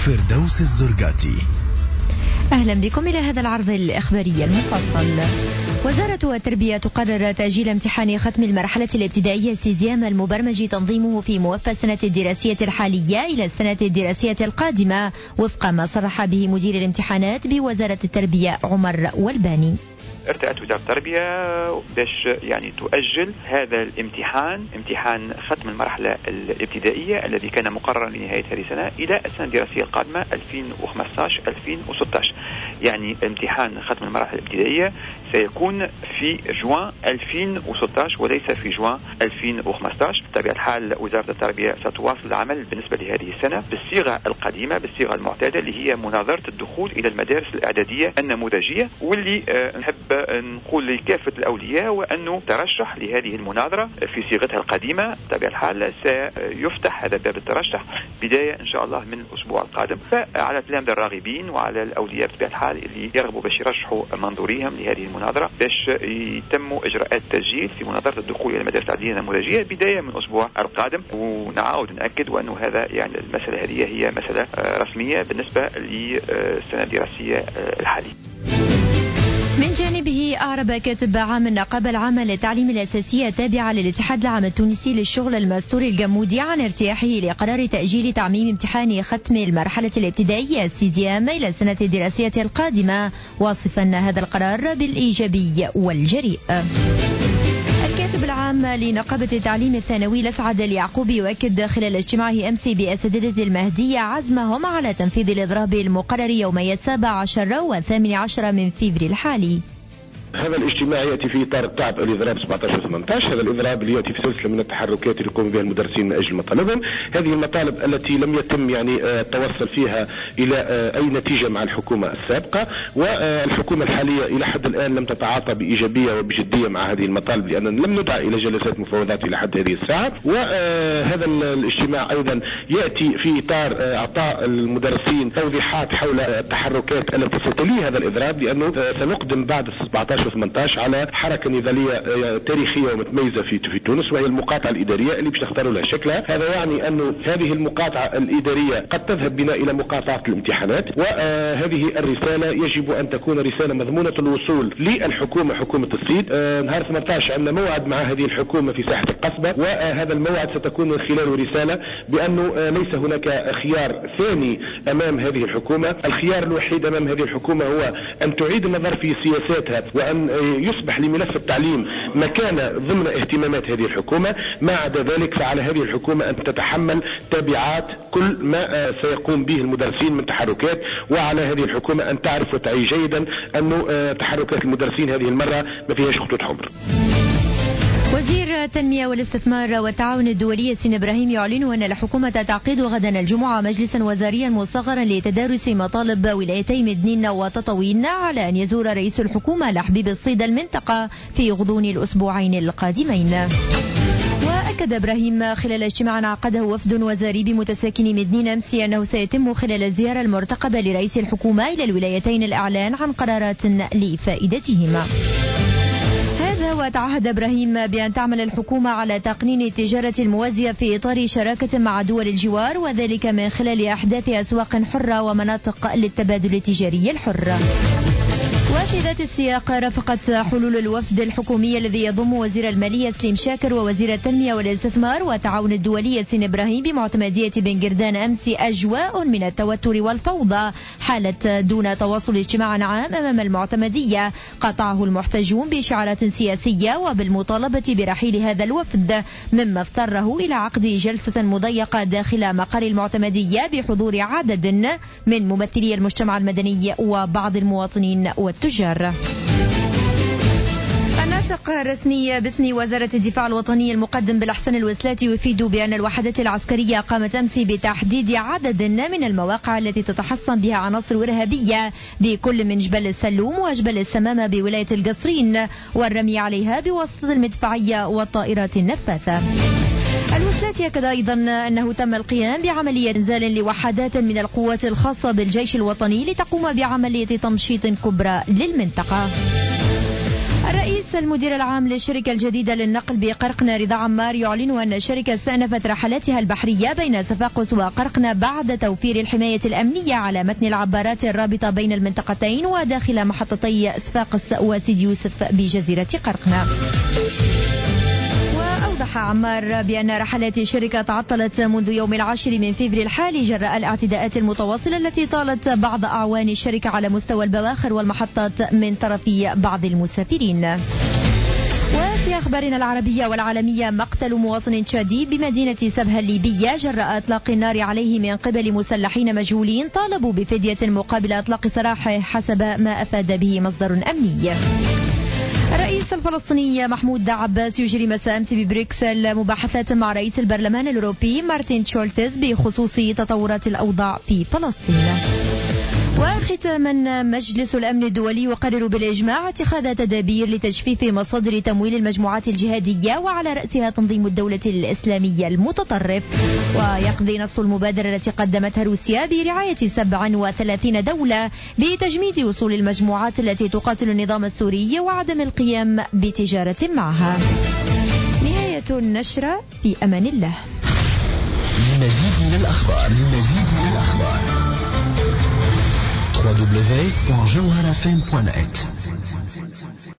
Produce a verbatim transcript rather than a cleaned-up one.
فردوس الزرقاتي. أهلا بكم إلى هذا العرض الإخباري المفصل. وزارة التربية تقرر تأجيل امتحان ختم المرحلة الابتدائية سيزيام المبرمج تنظيمه في موفى السنة الدراسية الحالية إلى السنة الدراسية القادمة وفق ما صرح به مدير الامتحانات بوزارة التربية عمر والباني. ارتأت وزارة التربية باش يعني تؤجل هذا الامتحان، امتحان ختم المرحلة الابتدائية الذي كان مقررا لنهاية هذه السنة إلى السنة الدراسية القادمة ألفين وخمسة عشر ألفين وستة عشر. يعني امتحان ختم المرحلة الابتدائية سيكون في جوان ألفين وستة عشر وليس في جوان ألفين وخمسة عشر. بطبيعة الحال وزارة التربية ستواصل العمل بالنسبة لهذه السنة بالصيغة القديمة، بالصيغة المعتادة اللي هي مناظرة الدخول إلى المدارس الإعدادية النموذجية، واللي أه نحب نقول لكافة الأولياء وأنه ترشح لهذه المناظرة في صيغتها القديمة. بطبيعة الحال سيفتح هذا باب الترشح بداية إن شاء الله من الأسبوع القادم. فعلى التلامذة الراغبين وعلى الأولياء بطبيعة الحال اللي يرغبوا باش يرشحوا منظوريهم لهذه المناظرة باش يتموا إجراءات تسجيل في مناظرة الدخول إلى المدارس الإعدادية النموذجية بداية من الأسبوع القادم. ونعاود نأكد وأنه هذا يعني المسألة هذه هي مسألة رسمية بالنسبة للسنة الدراسية الحالية. من جانبه أعرب كاتب عام النقابة العامة للتعليم الأساسي التابعة للاتحاد العام التونسي للشغل المستور الجمودي عن ارتياحه لقرار تأجيل تعميم امتحان ختم المرحلة الابتدائية السيديام إلى السنة الدراسية القادمة، واصفا هذا القرار بالإيجابي والجريء. الكاتب العام لنقابة التعليم الثانوي الأسعد اليعقوبي يؤكد خلال اجتماعه أمس بأساتذة المهدية عزمهم على تنفيذ الإضراب المقرر يومي السابع عشر والثامن عشر من فبراير الحالي. هذا الاجتماع يأتي في إطار التعب الإضراب سبعة عشر ثمانية عشر. هذا الإضراب اللي يأتي في سلسلة من التحركات اللي يقوم بها المدرسين من أجل مطالبهم. هذه المطالب التي لم يتم يعني التوصل فيها إلى أي نتيجة مع الحكومة السابقة، والحكومة الحالية إلى حد الآن لم تتعاطى بإيجابية وبجدية مع هذه المطالب، لأننا لم ندعى إلى جلسات مفاوضات إلى حد هذه الساعة. وهذا الاجتماع أيضا يأتي في إطار إعطاء المدرسين توضيحات حول التحركات التي ستلي هذا الإضراب، لأنه سنقدم بعد سبعة عشر ثمانية عشر على حركة نضالية تاريخية ومتميزة في في تونس، وهي المقاطعة الإدارية اللي باش تختاروا لها شكلها. هذا يعني أنه هذه المقاطعة الإدارية قد تذهب بنا إلى مقاطعة الامتحانات، وهذه الرسالة يجب أن تكون رسالة مضمونة الوصول للحكومة، حكومة الصيد. نهار ثمانية عشر عندنا موعد مع هذه الحكومة في ساحة القصبة، وهذا الموعد ستكون من خلاله رسالة بأنه ليس هناك خيار ثاني أمام هذه الحكومة. الخيار الوحيد أمام هذه الحكومة هو أن تعيد النظر في سياساتها وأن يصبح لملف التعليم مكانة ضمن اهتمامات هذه الحكومة. ما عدا ذلك فعلى هذه الحكومة أن تتحمل تبعات كل ما سيقوم به المدرسين من تحركات، وعلى هذه الحكومة أن تعرف وتعي جيدا أنه تحركات المدرسين هذه المرة ما فيهاش خطوط حمر. وزير التنمية والاستثمار والتعاون الدولي سين إبراهيم يعلن أن الحكومة تعقد غدا الجمعة مجلسا وزاريا مصغرا لتدارس مطالب ولايتي مدنين وتطاوين، على أن يزور رئيس الحكومة لحبيب الصيد المنطقة في غضون الأسبوعين القادمين. وأكد إبراهيم خلال اجتماع عقده وفد وزاري بمتساكن مدنين أمس أنه سيتم خلال الزيارة المرتقبة لرئيس الحكومة إلى الولايتين الإعلان عن قرارات لفائدتهما. وتعهد إبراهيم بأن تعمل الحكومة على تقنين التجارة الموازية في إطار شراكة مع دول الجوار، وذلك من خلال إحداث أسواق حرة ومناطق للتبادل التجاري الحر. وفي ذات السياق رافقت حلول الوفد الحكومي الذي يضم وزير المالية سليم شاكر ووزير التنمية والاستثمار والتعاون الدولي سين إبراهيم بمعتمدية بن جردان أمس أجواء من التوتر والفوضى حالة دون تواصل اجتماع عام أمام المعتمدية قطعه المحتجون بشعارات سياسية وبالمطالبة برحيل هذا الوفد، مما اضطره إلى عقد جلسة مضيقة داخل مقر المعتمدية بحضور عدد من ممثلي المجتمع المدني وبعض المواطنين والتجار. الناطق الرسمي باسم وزارة الدفاع الوطني المقدم بالأحسن الوسلاتي يفيد بأن الوحدات العسكرية قامت أمس بتحديد عدد من المواقع التي تتحصن بها عناصر إرهابية بكل من جبل السلوم وجبل السمامة بولاية القصرين، والرمي عليها بواسطة المدفعية والطائرات النفاثة. الوسلاتي يأكد أيضا أنه تم القيام بعملية إنزال لوحدات من القوات الخاصة بالجيش الوطني لتقوم بعملية تمشيط كبرى للمنطقة. الرئيس رئيس المدير العام للشركة الجديدة للنقل بقرقنة رضا عمار يعلن أن الشركة استأنفت رحلاتها البحرية بين صفاقس وقرقنة بعد توفير الحماية الأمنية على متن العبارات الرابطة بين المنطقتين وداخل محطتي صفاقس وسيدي يوسف بجزيرة قرقنة. وأوضح عمار بأن رحلات الشركة تعطلت منذ يوم العاشر من فبراير الحالي جراء الاعتداءات المتواصلة التي طالت بعض أعوان الشركة على مستوى البواخر والمحطات من طرف بعض المسافرين. وفي أخبارنا العربية والعالمية، مقتل مواطن تشادي بمدينة سبها الليبية جراء إطلاق النار عليه من قبل مسلحين مجهولين طالبوا بفدية مقابل إطلاق سراحه حسب ما أفاد به مصدر أمني. الرئيس الفلسطيني محمود عباس يجري مساء أمس ببريكسل مباحثات مع رئيس البرلمان الأوروبي مارتين شولتز بخصوص تطورات الأوضاع في فلسطين. وختاما، مجلس الأمن الدولي يقرر بالإجماع اتخاذ تدابير لتجفيف مصادر تمويل المجموعات الجهادية وعلى رأسها تنظيم الدولة الإسلامية المتطرف. ويقضي نص المبادرة التي قدمتها روسيا برعاية سبع وثلاثين دولة بتجميد وصول المجموعات التي تقاتل النظام السوري وعدم القيام بتجارة معها. نهاية النشرة، في أمان الله. لمزيد من الأخبار لمزيد من الأخبار دبليو دبليو دبليو دوت جوهر اف ام دوت نت